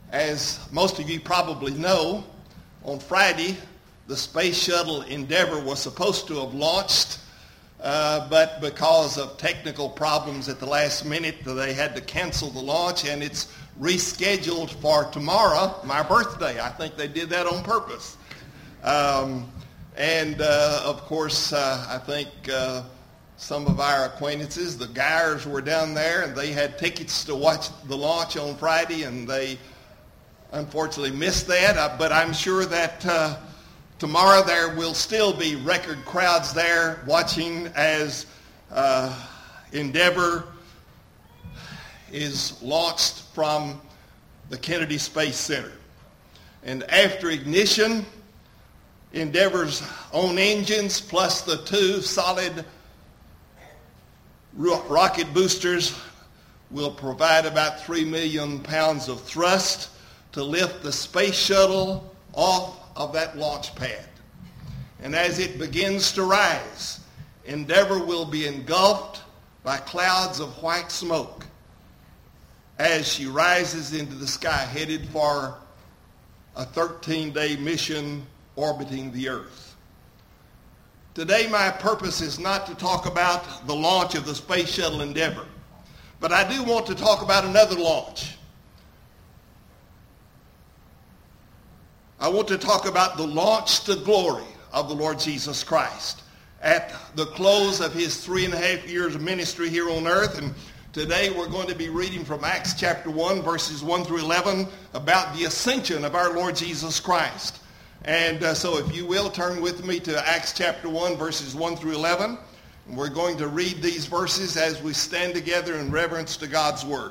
As most of you probably know, on Friday, the Space Shuttle Endeavour was supposed to have launched, but because of technical problems at the last minute, they had to cancel the launch, and it's rescheduled for tomorrow, my birthday. I think they did that on purpose. Of course, I think some of our acquaintances, the Geyers, were down there, and they had tickets to watch the launch on Friday, and they unfortunately missed that. But I'm sure that tomorrow there will still be record crowds there watching as Endeavour is launched from the Kennedy Space Center. And after ignition, Endeavour's own engines plus the two solid rocket boosters will provide about 3 million pounds of thrust to lift the space shuttle off of that launch pad. And as it begins to rise, Endeavour will be engulfed by clouds of white smoke as she rises into the sky, headed for a 13-day mission orbiting the Earth. Today, my purpose is not to talk about the launch of the Space Shuttle Endeavour, but I do want to talk about another launch. I want to talk about the launch to glory of the Lord Jesus Christ at the close of his 3.5 years of ministry here on earth. And today we're going to be reading from Acts chapter 1, verses 1 through 11, about the ascension of our Lord Jesus Christ. And so if you will, turn with me to Acts chapter 1, verses 1 through 11. And we're going to read these verses as we stand together in reverence to God's word.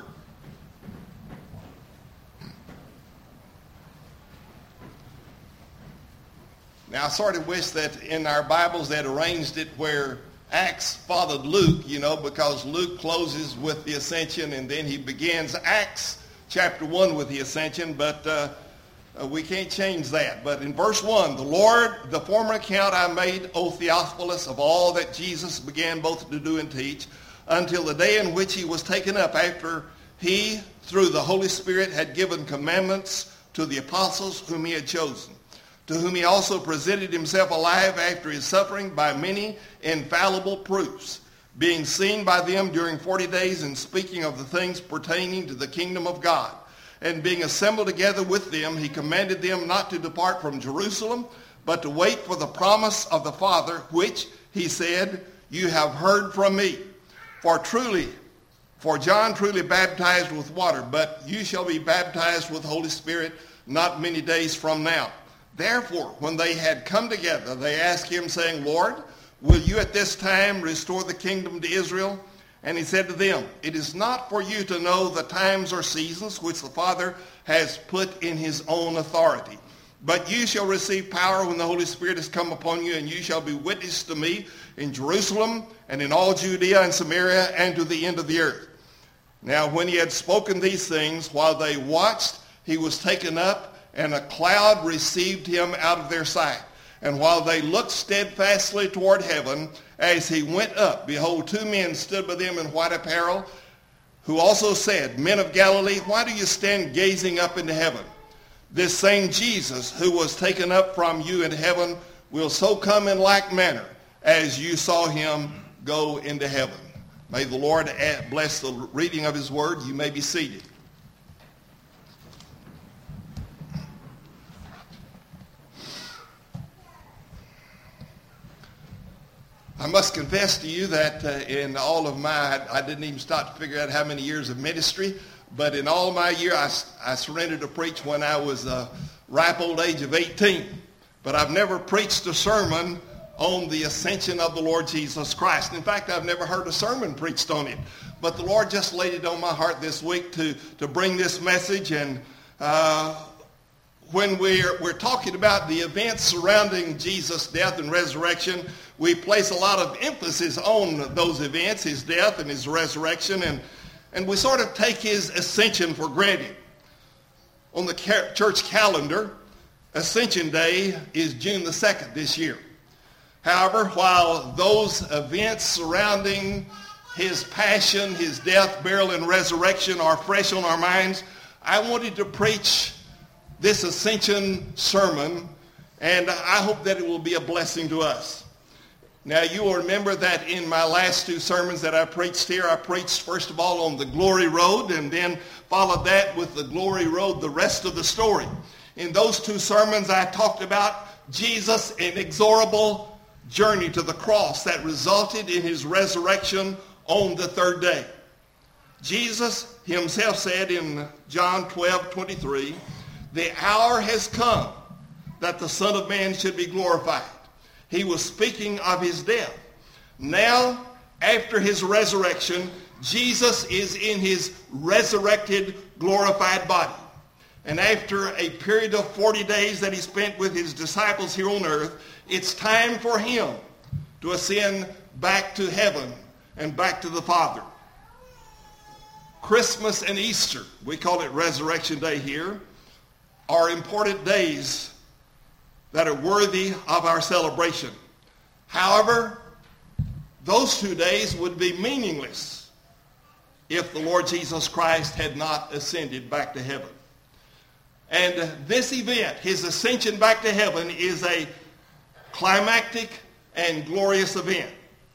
Now, I sort of wish that in our Bibles they'd arranged it where Acts followed Luke, because Luke closes with the ascension and then he begins Acts chapter 1 with the ascension, but we can't change that. But in verse 1, the former account I made, O Theophilus, of all that Jesus began both to do and teach, until the day in which he was taken up, after he, through the Holy Spirit, had given commandments to the apostles whom he had chosen, to whom he also presented himself alive after his suffering by many infallible proofs, being seen by them during 40 days and speaking of the things pertaining to the kingdom of God. And being assembled together with them, he commanded them not to depart from Jerusalem, but to wait for the promise of the Father, which, he said, you have heard from me. For John truly baptized with water, but you shall be baptized with the Holy Spirit not many days from now. Therefore, when they had come together, they asked him, saying, Lord, will you at this time restore the kingdom to Israel? And he said to them, it is not for you to know the times or seasons which the Father has put in his own authority. But you shall receive power when the Holy Spirit has come upon you, and you shall be witnesses to me in Jerusalem and in all Judea and Samaria and to the end of the earth. Now when he had spoken these things, while they watched, he was taken up, and a cloud received him out of their sight. And while they looked steadfastly toward heaven, as he went up, behold, 2 men stood by them in white apparel, who also said, Men of Galilee, why do you stand gazing up into heaven? This same Jesus, who was taken up from you into heaven, will so come in like manner as you saw him go into heaven. May the Lord bless the reading of his word. You may be seated. I must confess to you that in all of I didn't even start to figure out how many years of ministry, but in all my year, I surrendered to preach when I was a ripe old age of 18. But I've never preached a sermon on the ascension of the Lord Jesus Christ. In fact, I've never heard a sermon preached on it. But the Lord just laid it on my heart this week to bring this message. And when we're talking about the events surrounding Jesus' death and resurrection, we place a lot of emphasis on those events, his death and his resurrection, and we sort of take his ascension for granted. On the church calendar, Ascension Day is June the 2nd this year. However, while those events surrounding his passion, his death, burial, and resurrection are fresh on our minds, I wanted to preach this Ascension sermon, and I hope that it will be a blessing to us. Now, you will remember that in my last two sermons that I preached here, I preached first of all on the glory road, and then followed that with the glory road, the rest of the story. In those two sermons, I talked about Jesus' inexorable journey to the cross that resulted in his resurrection on the third day. Jesus himself said in John 12:23, "The hour has come that the Son of Man should be glorified." He was speaking of his death. Now, after his resurrection, Jesus is in his resurrected, glorified body. And after a period of 40 days that he spent with his disciples here on earth, it's time for him to ascend back to heaven and back to the Father. Christmas and Easter, we call it Resurrection Day here, are important days that are worthy of our celebration. However, those 2 days would be meaningless if the Lord Jesus Christ had not ascended back to heaven. And this event, his ascension back to heaven, is a climactic and glorious event.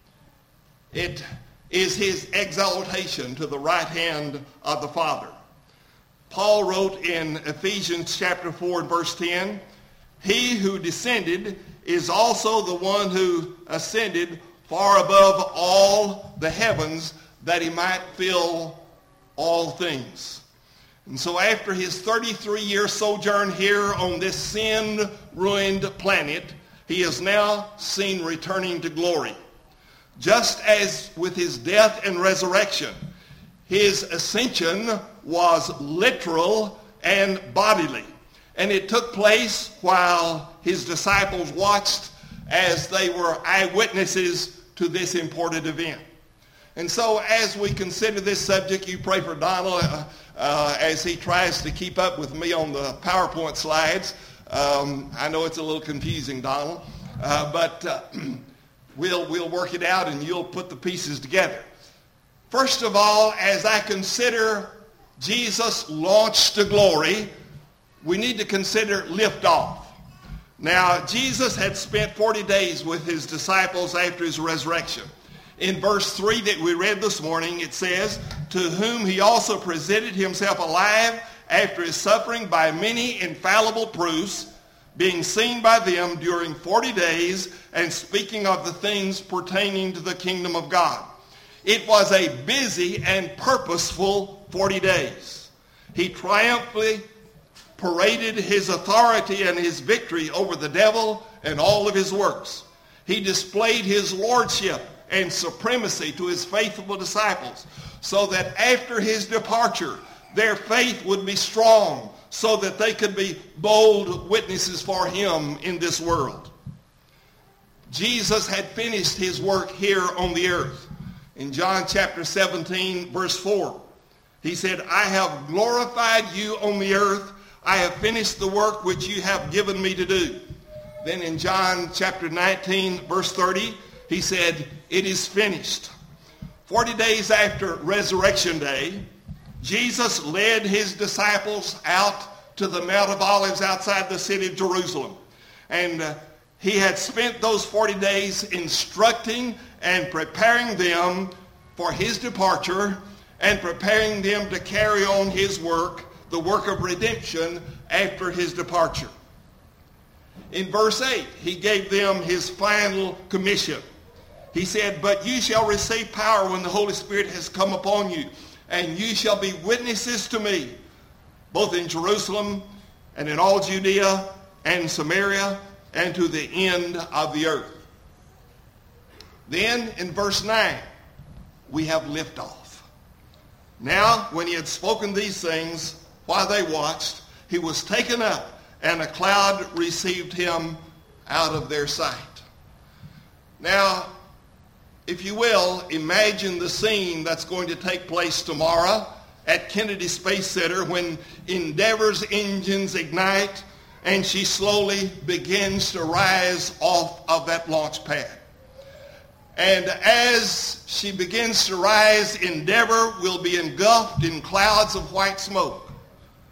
It is his exaltation to the right hand of the Father. Paul wrote in Ephesians chapter 4 and verse 10, "He who descended is also the one who ascended far above all the heavens, that he might fill all things." And so after his 33-year sojourn here on this sin-ruined planet, he is now seen returning to glory. Just as with his death and resurrection, his ascension was literal and bodily. And it took place while his disciples watched as they were eyewitnesses to this important event. And so as we consider this subject, you pray for Donald as he tries to keep up with me on the PowerPoint slides. I know it's a little confusing, Donald, but we'll work it out and you'll put the pieces together. First of all, as I consider Jesus' launch to glory, we need to consider liftoff. Now, Jesus had spent 40 days with his disciples after his resurrection. In verse 3 that we read this morning, it says, "To whom he also presented himself alive after his suffering by many infallible proofs, being seen by them during 40 days, and speaking of the things pertaining to the kingdom of God." It was a busy and purposeful 40 days. He triumphantly paraded his authority and his victory over the devil and all of his works. He displayed his lordship and supremacy to his faithful disciples, so that after his departure, their faith would be strong, so that they could be bold witnesses for him in this world. Jesus had finished his work here on the earth. In John chapter 17, verse 4, he said, "I have glorified you on the earth. I have finished the work which you have given me to do." Then in John chapter 19, verse 30, he said, "It is finished." 40 days after Resurrection Day, Jesus led his disciples out to the Mount of Olives outside the city of Jerusalem. And he had spent those 40 days instructing and preparing them for his departure and preparing them to carry on his work, the work of redemption, after his departure. In verse 8, he gave them his final commission. He said, "But you shall receive power when the Holy Spirit has come upon you, and you shall be witnesses to me, both in Jerusalem and in all Judea and Samaria and to the end of the earth." Then in verse 9, we have liftoff. Now, when he had spoken these things, while they watched, he was taken up, and a cloud received him out of their sight. Now, if you will, imagine the scene that's going to take place tomorrow at Kennedy Space Center when Endeavor's engines ignite and she slowly begins to rise off of that launch pad. And as she begins to rise, Endeavor will be engulfed in clouds of white smoke.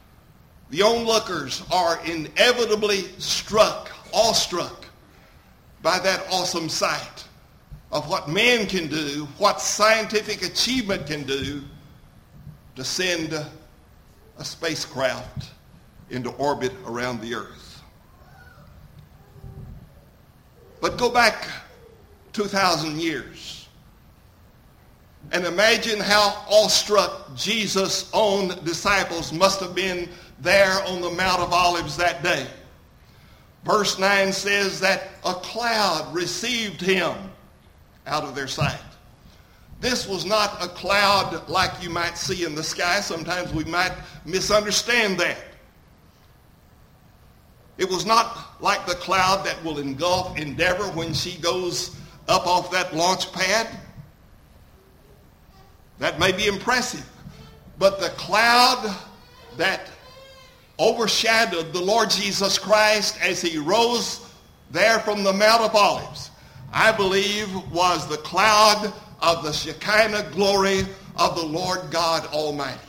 The onlookers are inevitably awestruck by that awesome sight of what man can do, what scientific achievement can do to send a spacecraft into orbit around the earth. But go back 2,000 years and imagine how awestruck Jesus' own disciples must have been there on the Mount of Olives that day. Verse 9 says that a cloud received him out of their sight. This was not a cloud like you might see in the sky. Sometimes we might misunderstand that. It was not like the cloud that will engulf Endeavor when she goes up off that launch pad. That may be impressive. But the cloud that overshadowed the Lord Jesus Christ as he rose there from the Mount of Olives, I believe was the cloud of the Shekinah glory of the Lord God Almighty.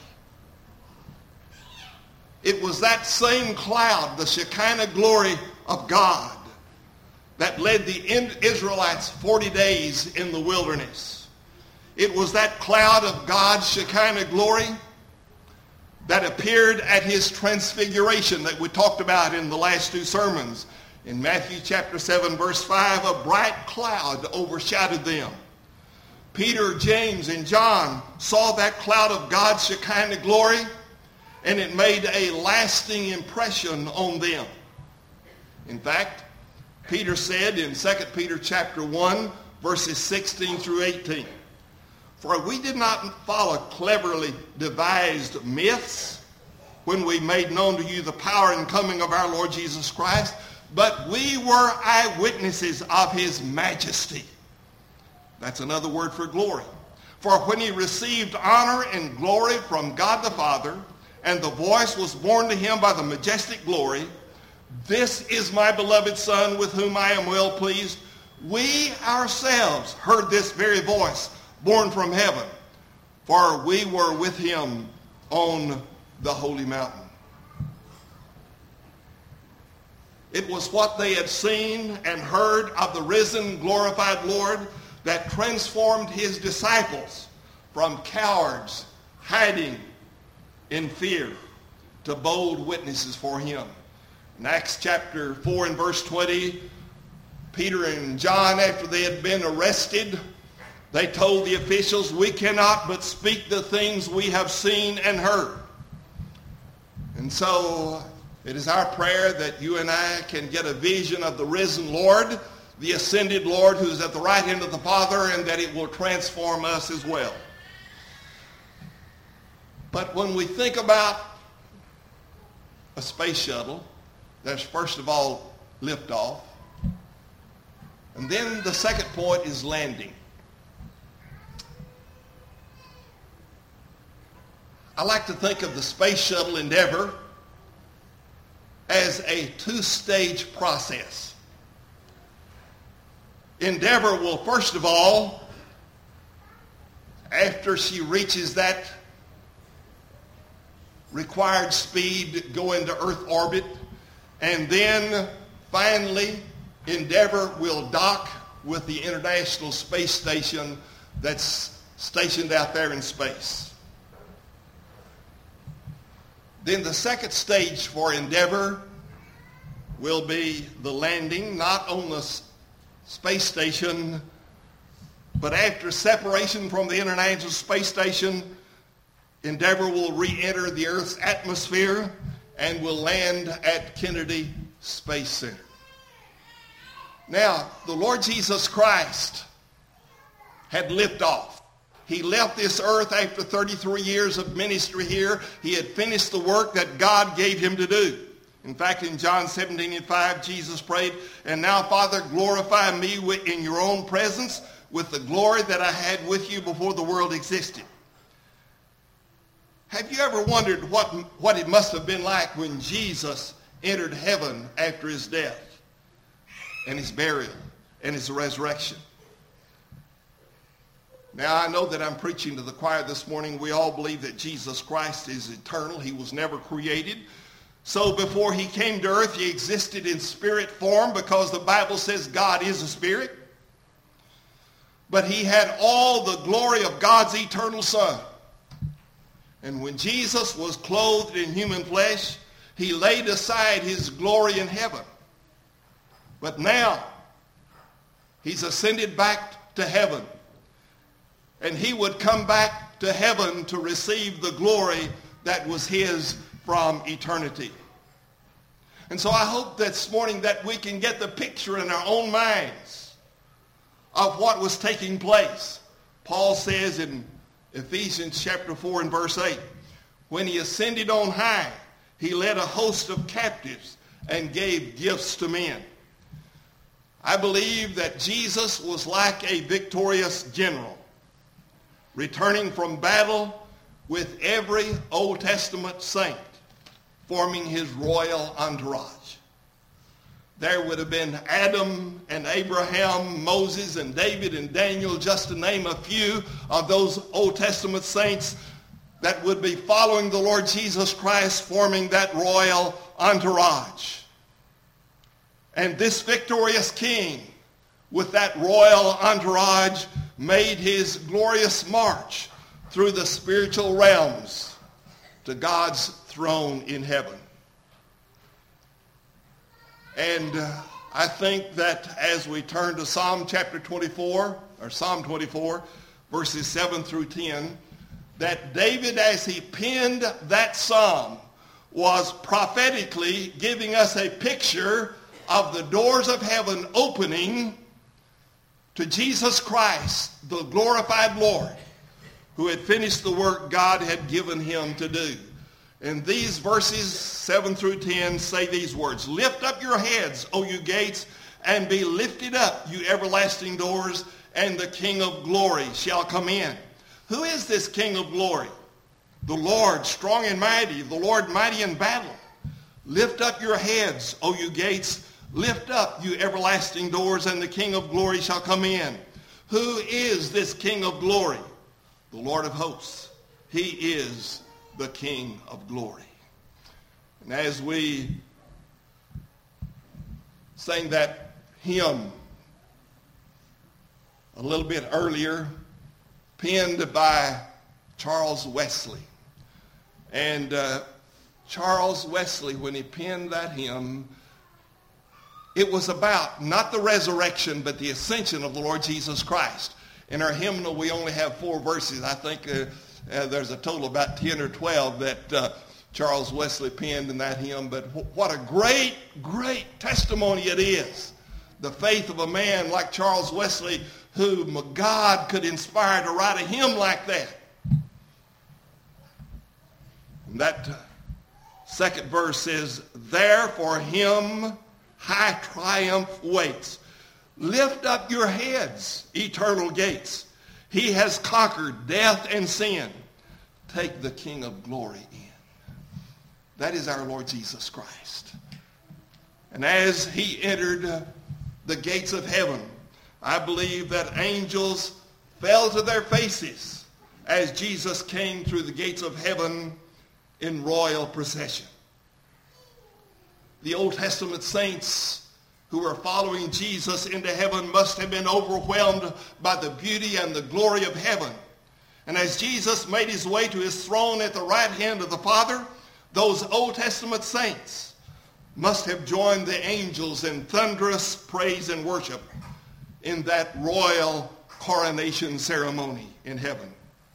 It was that same cloud, the Shekinah glory of God, that led the Israelites 40 days in the wilderness. It was that cloud of God's Shekinah glory that appeared at his transfiguration that we talked about in the last two sermons. In Matthew chapter 7, verse 5, a bright cloud overshadowed them. Peter, James, and John saw that cloud of God's Shekinah glory, and it made a lasting impression on them. In fact, Peter said in 2 Peter chapter 1, verses 16 through 18, "For we did not follow cleverly devised myths when we made known to you the power and coming of our Lord Jesus Christ, but we were eyewitnesses of his majesty." That's another word for glory. "For when he received honor and glory from God the Father, and the voice was borne to him by the majestic glory, 'This is my beloved Son with whom I am well pleased,' we ourselves heard this very voice born from heaven, for we were with him on the holy mountain." It was what they had seen and heard of the risen, glorified Lord that transformed his disciples from cowards hiding in fear to bold witnesses for him. In Acts chapter 4 and verse 20, Peter and John, after they had been arrested, they told the officials, "We cannot but speak the things we have seen and heard." And so it is our prayer that you and I can get a vision of the risen Lord, the ascended Lord who's at the right hand of the Father, and that it will transform us as well. But when we think about a space shuttle, there's first of all liftoff. And then the second point is landing. I like to think of the Space Shuttle Endeavor as a two-stage process. Endeavor will, first of all, after she reaches that required speed, go into Earth orbit, and then finally Endeavor will dock with the International Space Station that's stationed out there in space. Then the second stage for Endeavor will be the landing, not on the space station, but after separation from the International Space Station, Endeavor will re-enter the Earth's atmosphere and will land at Kennedy Space Center. Now, the Lord Jesus Christ had liftoff. He left this earth after 33 years of ministry here. He had finished the work that God gave him to do. In fact, in John 17:5, Jesus prayed, "And now, Father, glorify me in your own presence with the glory that I had with you before the world existed." Have you ever wondered what it must have been like when Jesus entered heaven after his death and his burial and his resurrection? Now, I know that I'm preaching to the choir this morning. We all believe that Jesus Christ is eternal. He was never created. So before he came to earth, he existed in spirit form because the Bible says God is a spirit. But he had all the glory of God's eternal Son. And when Jesus was clothed in human flesh, he laid aside his glory in heaven. But now, he's ascended back to heaven. And he would come back to heaven to receive the glory that was his from eternity. And so I hope this morning that we can get the picture in our own minds of what was taking place. Paul says in Ephesians chapter 4 and verse 8, when he ascended on high, he led a host of captives and gave gifts to men. I believe that Jesus was like a victorious general, returning from battle with every Old Testament saint forming his royal entourage. There would have been Adam and Abraham, Moses and David and Daniel, just to name a few of those Old Testament saints that would be following the Lord Jesus Christ, forming that royal entourage. And this victorious king, with that royal entourage, made his glorious march through the spiritual realms to God's throne in heaven. And I think that as we turn to Psalm 24, verses 7 through 10, that David, as he penned that psalm, was prophetically giving us a picture of the doors of heaven opening to Jesus Christ, the glorified Lord, who had finished the work God had given him to do. And these verses 7 through 10 say these words, lift up your heads, O you gates, and be lifted up, you everlasting doors, and the King of glory shall come in. Who is this King of glory? The Lord, strong and mighty, the Lord mighty in battle. Lift up your heads, O you gates, lift up, you everlasting doors, and the King of glory shall come in. Who is this King of glory? The Lord of hosts. He is the King of glory. And as we sang that hymn a little bit earlier, penned by Charles Wesley. And Charles Wesley, when he penned that hymn, it was about not the resurrection, but the ascension of the Lord Jesus Christ. In our hymnal, we only have 4 verses. I think there's a total of about 10 or 12 that Charles Wesley penned in that hymn. But what a great, great testimony it is. The faith of a man like Charles Wesley, whom God could inspire to write a hymn like that. And that second verse says, there for him high triumph waits. Lift up your heads, eternal gates. He has conquered death and sin. Take the King of glory in. That is our Lord Jesus Christ. And as he entered the gates of heaven, I believe that angels fell to their faces as Jesus came through the gates of heaven in royal procession. The Old Testament saints who were following Jesus into heaven must have been overwhelmed by the beauty and the glory of heaven. And as Jesus made his way to his throne at the right hand of the Father, those Old Testament saints must have joined the angels in thunderous praise and worship in that royal coronation ceremony in heaven.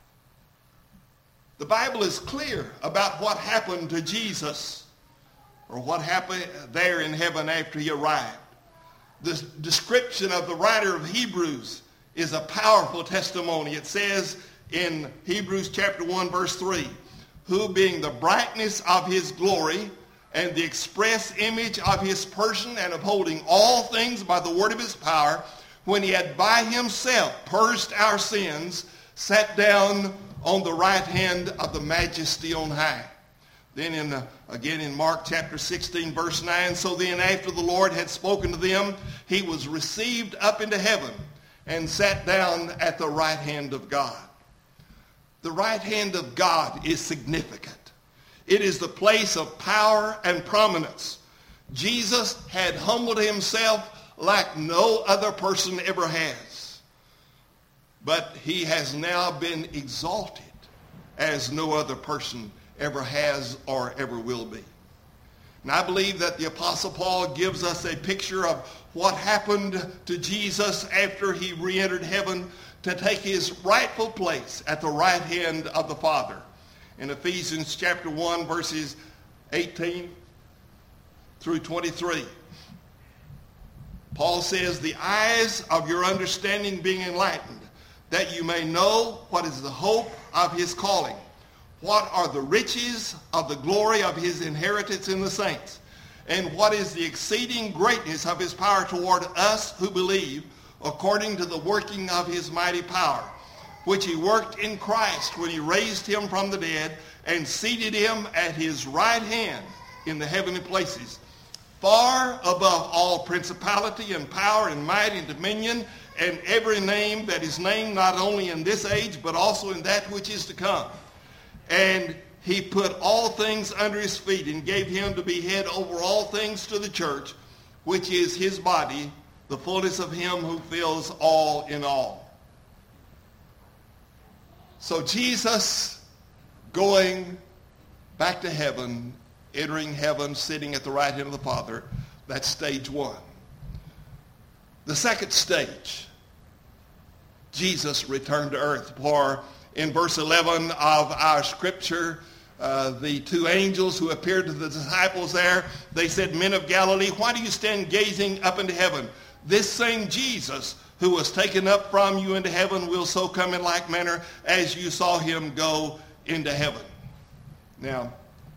The Bible is clear about what happened to Jesus, or what happened there in heaven after he arrived. The description of the writer of Hebrews is a powerful testimony. It says in Hebrews chapter 1 verse 3, who being the brightness of his glory and the express image of his person, and upholding all things by the word of his power, when he had by himself purged our sins, sat down on the right hand of the majesty on high. Then again in Mark chapter 16 verse 9, so then after the Lord had spoken to them, he was received up into heaven and sat down at the right hand of God. The right hand of God is significant. It is the place of power and prominence. Jesus had humbled himself like no other person ever has. But he has now been exalted as no other person ever has or ever will be. And I believe that the Apostle Paul gives us a picture of what happened to Jesus after he re-entered heaven to take his rightful place at the right hand of the Father. In Ephesians chapter 1, verses 18 through 23. Paul says, the eyes of your understanding being enlightened, that you may know what is the hope of his calling, what are the riches of the glory of his inheritance in the saints, and what is the exceeding greatness of his power toward us who believe, according to the working of his mighty power, which he worked in Christ when he raised him from the dead and seated him at his right hand in the heavenly places, far above all principality and power and might and dominion and every name that is named, not only in this age, but also in that which is to come. And he put all things under his feet and gave him to be head over all things to the church, which is his body, the fullness of him who fills all in all. So Jesus going back to heaven, entering heaven, sitting at the right hand of the Father, that's stage one. The second stage, Jesus returned to earth. For in verse 11 of our scripture, the two angels who appeared to the disciples there, they said, men of Galilee, why do you stand gazing up into heaven? This same Jesus who was taken up from you into heaven will so come in like manner as you saw him go into heaven. Now,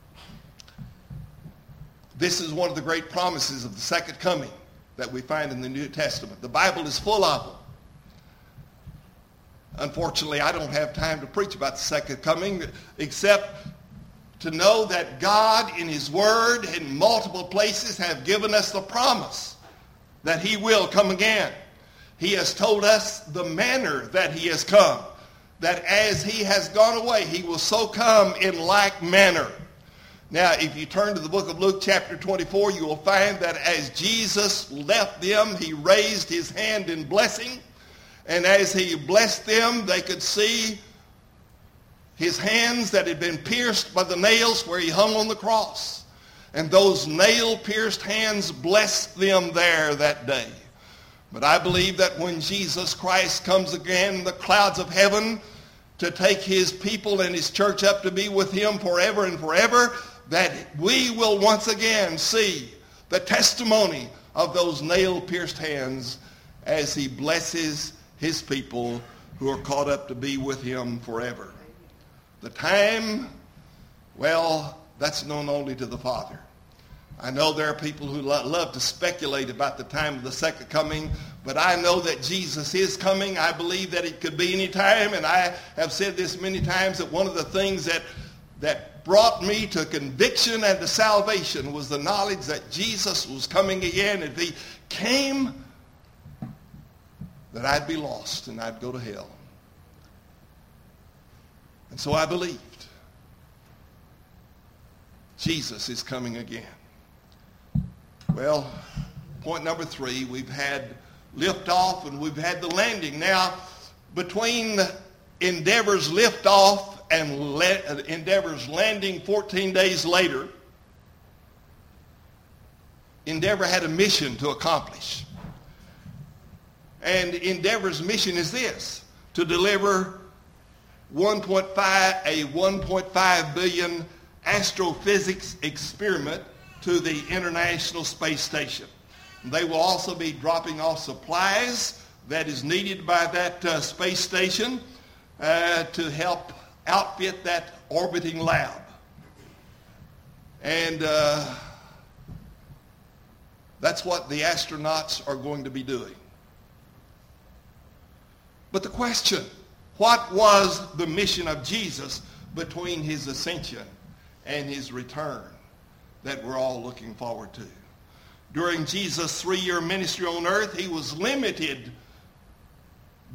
this is one of the great promises of the second coming that we find in the New Testament. The Bible is full of them. Unfortunately, I don't have time to preach about the second coming except to know that God in his word in multiple places have given us the promise that he will come again. He has told us the manner that he has come, that as he has gone away, he will so come in like manner. Now, if you turn to the book of Luke chapter 24, you will find that as Jesus left them, he raised his hand in blessing. And as he blessed them, they could see his hands that had been pierced by the nails where he hung on the cross. And those nail-pierced hands blessed them there that day. But I believe that when Jesus Christ comes again in the clouds of heaven to take his people and his church up to be with him forever and forever, that we will once again see the testimony of those nail-pierced hands as he blesses his people who are caught up to be with him forever. The time, well, that's known only to the Father. I know there are people who love to speculate about the time of the second coming, but I know that Jesus is coming. I believe that it could be any time, and I have said this many times, that one of the things that brought me to conviction and to salvation was the knowledge that Jesus was coming again. If he came, that I'd be lost and I'd go to hell. And so I believed Jesus is coming again. Well, point number 3, we've had liftoff and we've had the landing. Now, between Endeavor's liftoff and Endeavor's landing 14 days later, Endeavor had a mission to accomplish. And Endeavor's mission is this: to deliver a 1.5 billion astrophysics experiment to the International Space Station. They will also be dropping off supplies that is needed by that space station to help outfit that orbiting lab. And that's what the astronauts are going to be doing. But the question, what was the mission of Jesus between his ascension and his return that we're all looking forward to? During Jesus' 3-year ministry on earth, he was limited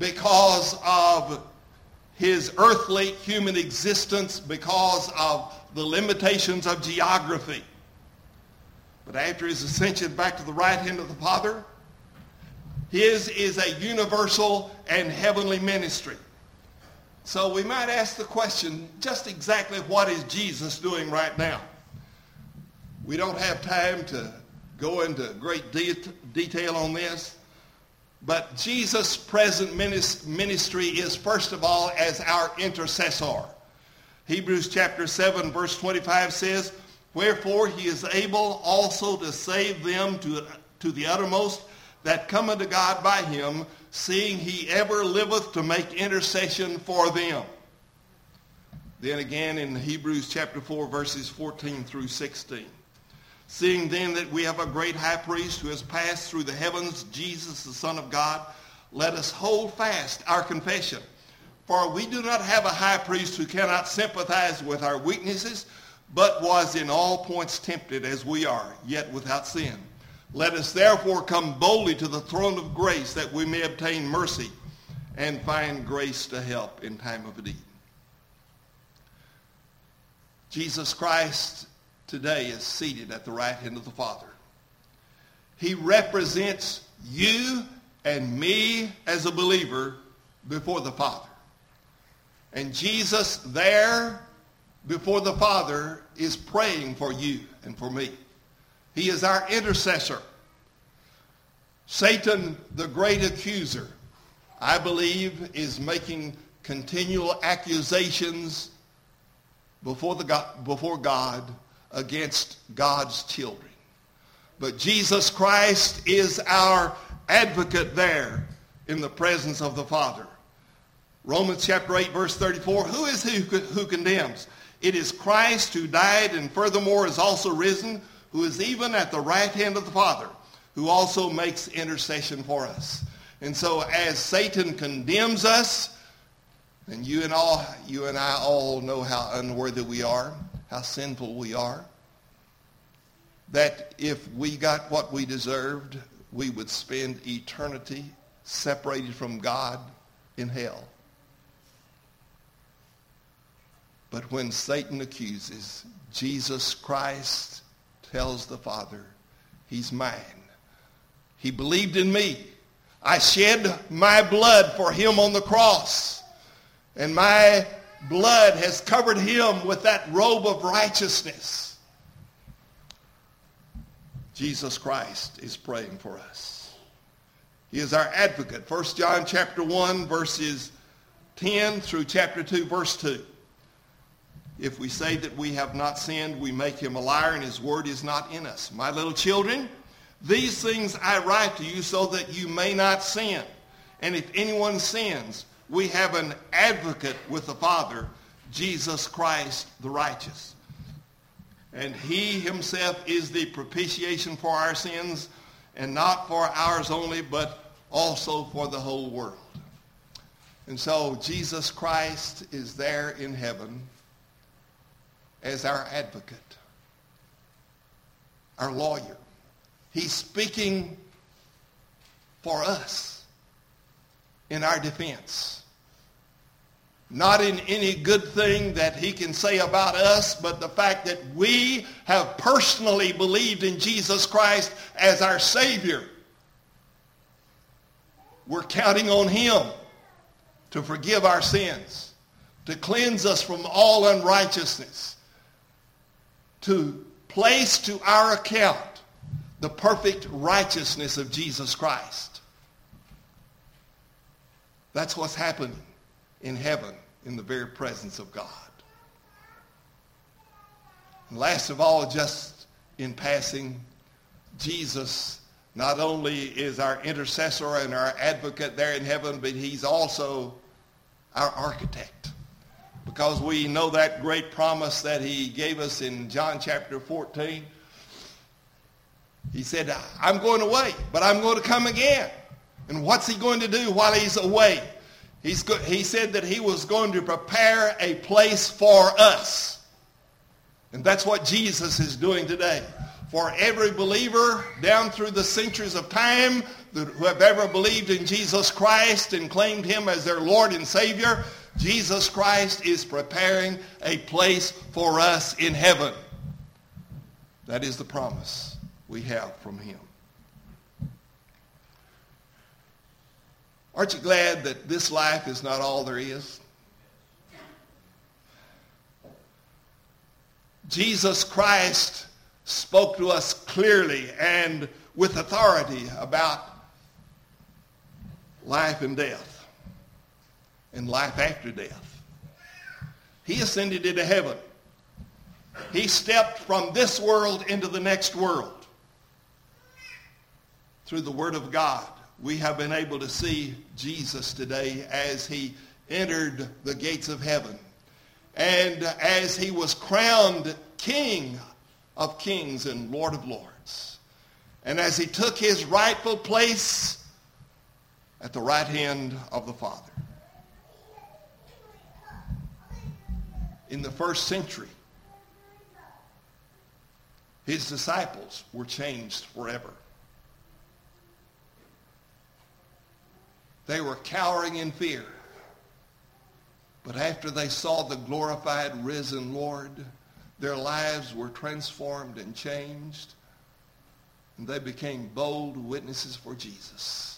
because of his earthly human existence, because of the limitations of geography. But after his ascension back to the right hand of the Father, his is a universal and heavenly ministry. So we might ask the question, just exactly what is Jesus doing right now? We don't have time to go into great detail on this, but Jesus' present ministry is first of all as our intercessor. Hebrews chapter 7 verse 25 says, "Wherefore he is able also to save them to the uttermost that come unto God by him, seeing he ever liveth to make intercession for them." Then again in Hebrews chapter 4 verses 14 through 16. "Seeing then that we have a great high priest who has passed through the heavens, Jesus the Son of God, let us hold fast our confession. For we do not have a high priest who cannot sympathize with our weaknesses, but was in all points tempted as we are, yet without sin. Let us therefore come boldly to the throne of grace, that we may obtain mercy and find grace to help in time of need." Jesus Christ today is seated at the right hand of the Father. He represents you and me as a believer before the Father. And Jesus there before the Father is praying for you and for me. He is our intercessor. Satan, the great accuser, I believe, is making continual accusations before God against God's children. But Jesus Christ is our advocate there in the presence of the Father. Romans chapter 8 verse 34, "Who is he who condemns? It is Christ who died and furthermore is also risen, who is even at the right hand of the Father, who also makes intercession for us." And so as Satan condemns us, and you and I all know how unworthy we are, how sinful we are, that if we got what we deserved, we would spend eternity separated from God in hell. But when Satan accuses, Jesus Christ tells the Father, he's mine. He believed in me. I shed my blood for him on the cross. And my blood has covered him with that robe of righteousness. Jesus Christ is praying for us. He is our advocate. 1 John chapter 1 verses 10 through chapter 2 verse 2. "If we say that we have not sinned, we make him a liar, and his word is not in us. My little children, these things I write to you so that you may not sin. And if anyone sins, we have an advocate with the Father, Jesus Christ the righteous. And he himself is the propitiation for our sins, and not for ours only, but also for the whole world." And so Jesus Christ is there in heaven as our advocate, our lawyer. He's speaking for us in our defense. Not in any good thing that he can say about us, but the fact that we have personally believed in Jesus Christ as our Savior. We're counting on him to forgive our sins, to cleanse us from all unrighteousness, to place to our account the perfect righteousness of Jesus Christ. That's what's happening in heaven in the very presence of God. And last of all, just in passing, Jesus not only is our intercessor and our advocate there in heaven, but he's also our architect. Because we know that great promise that he gave us in John chapter 14. He said, "I'm going away, but I'm going to come again." And what's he going to do while he's away? He said that he was going to prepare a place for us. And that's what Jesus is doing today. For every believer down through the centuries of time who have ever believed in Jesus Christ and claimed him as their Lord and Savior, Jesus Christ is preparing a place for us in heaven. That is the promise we have from him. Aren't you glad that this life is not all there is? Jesus Christ spoke to us clearly and with authority about life and death and life after death. He ascended into heaven. He stepped from this world into the next world. Through the Word of God, we have been able to see Jesus today as he entered the gates of heaven and as he was crowned King of Kings and Lord of Lords. And as he took his rightful place at the right hand of the Father. In the first century, his disciples were changed forever. They were cowering in fear. But after they saw the glorified, risen Lord, their lives were transformed and changed, and they became bold witnesses for Jesus.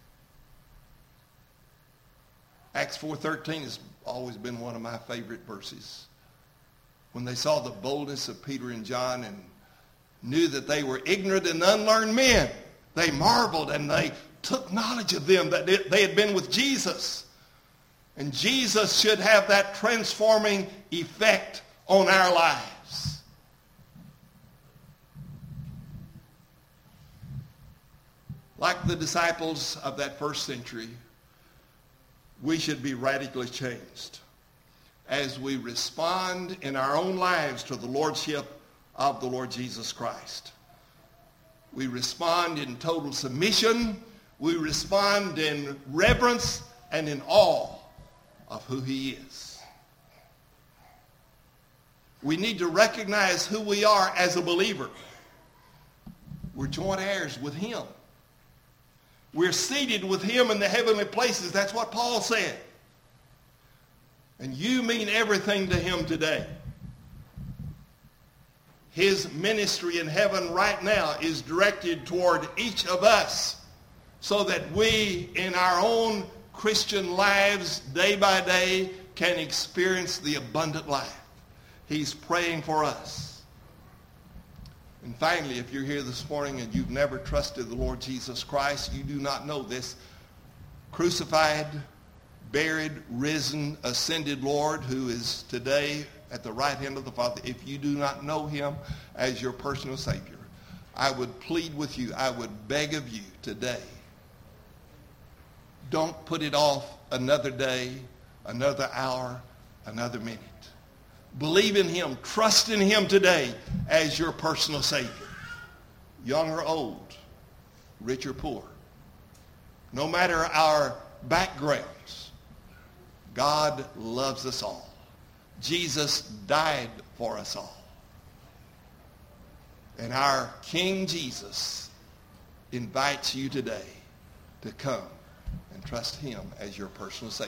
Acts 4:13 has always been one of my favorite verses. When they saw the boldness of Peter and John and knew that they were ignorant and unlearned men, they marveled and they took knowledge of them that they had been with Jesus. And Jesus should have that transforming effect on our lives. Like the disciples of that first century, we should be radically changed as we respond in our own lives to the lordship of the Lord Jesus Christ. We respond in total submission. We respond in reverence and in awe of who he is. We need to recognize who we are as a believer. We're joint heirs with him. We're seated with him in the heavenly places. That's what Paul said. And you mean everything to him today. His ministry in heaven right now is directed toward each of us so that we in our own Christian lives day by day can experience the abundant life. He's praying for us. And finally, if you're here this morning and you've never trusted the Lord Jesus Christ, you do not know this crucified, buried, risen, ascended Lord who is today at the right hand of the Father. If you do not know him as your personal Savior, I would plead with you, I would beg of you today, don't put it off another day, another hour, another minute. Believe in him. Trust in him today as your personal Savior. Young or old, rich or poor. No matter our backgrounds, God loves us all. Jesus died for us all. And our King Jesus invites you today to come and trust him as your personal Savior.